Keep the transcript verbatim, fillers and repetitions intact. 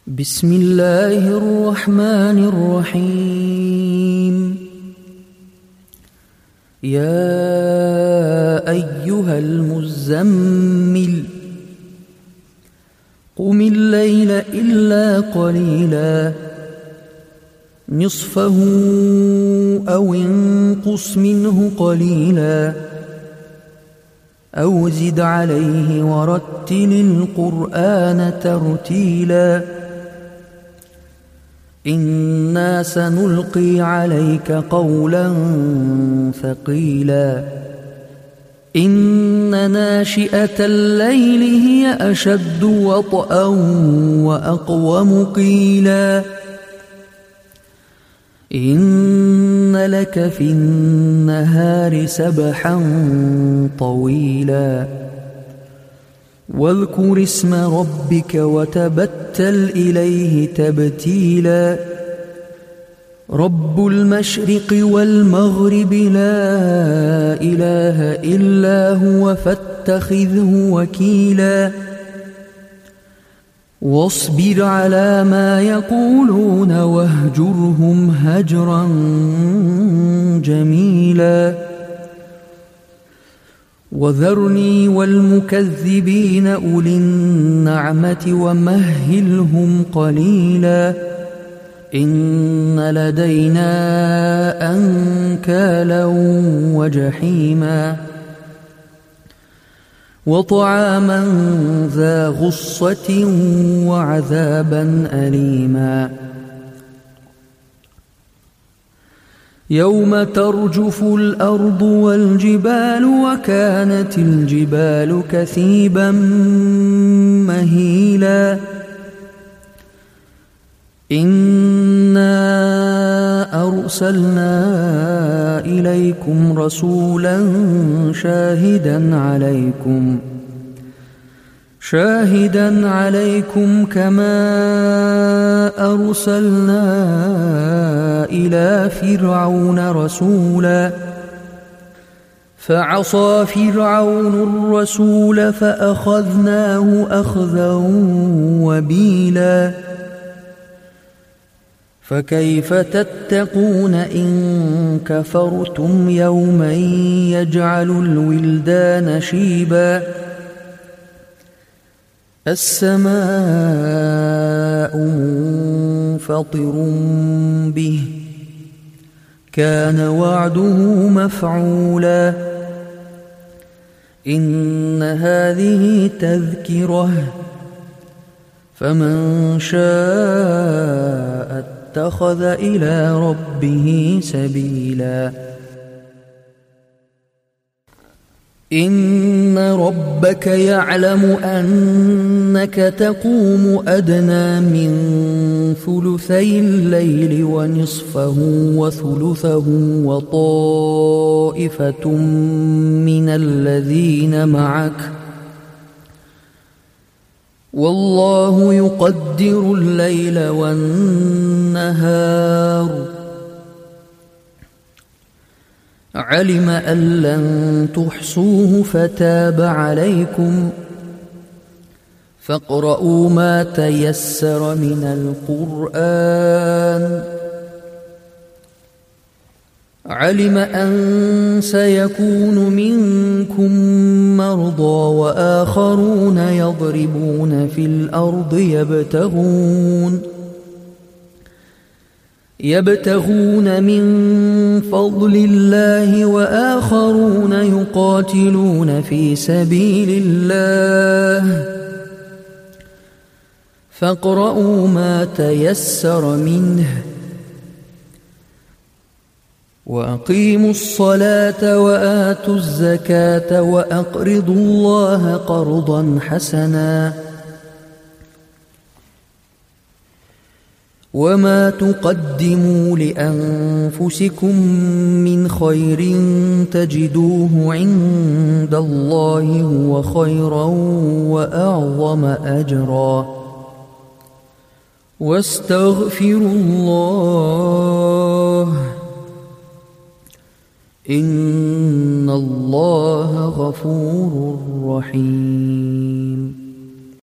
بسم الله الرحمن الرحيم. يا أيها المزمل قم الليل إلا قليلا نصفه أو انقص منه قليلا أو زد عليه ورتل القرآن ترتيلا إنا سنلقي عليك قولا ثقيلا إن ناشئة الليل هي أشد وطئا وأقوم قيلا إن لك في النهار سبحا طويلا واذكر اسم ربك وتبتل إليه تبتيلا رب المشرق والمغرب لا إله إلا هو فاتخذه وكيلا واصبر على ما يقولون واهجرهم هجرا جميلا وذرني والمكذبين أولي النعمة ومهلهم قليلا إن لدينا أنكالا وجحيما وطعاما ذا غصة وعذابا أليما يوم ترجف الأرض والجبال وكانت الجبال كثيبا مهيلا إنا أرسلنا إليكم رسولا شاهدا عليكم شاهدا عليكم كما أرسلنا إلى فرعون رسولا فعصى فرعون الرسول فأخذناه أخذا وبيلا فكيف تتقون إن كفرتم يوما يجعل الولدان شيبا السماء منفطر به كان وعده مفعولا إن هذه تذكرة فمن شاء اتخذ إلى ربه سبيلا إن ربك يعلم أنك تقوم أدنى من ثلثي الليل ونصفه وثلثه وطائفة من الذين معك والله يقدر الليل والنهار علم أن لن تحصوه فتاب عليكم فاقرؤوا ما تيسر من القرآن علم أن سيكون منكم مرضى وآخرون يضربون في الأرض يبتغون يبتغون من فضل الله وآخرون يقاتلون في سبيل الله فاقرؤوا ما تيسر منه وأقيموا الصلاة وآتوا الزكاة وأقرضوا الله قرضا حسنا وما تقدموا لأنفسكم من خير تجدوه عند الله هو خيرا وأعظم أجرا واستغفروا الله إن الله غفور رحيم.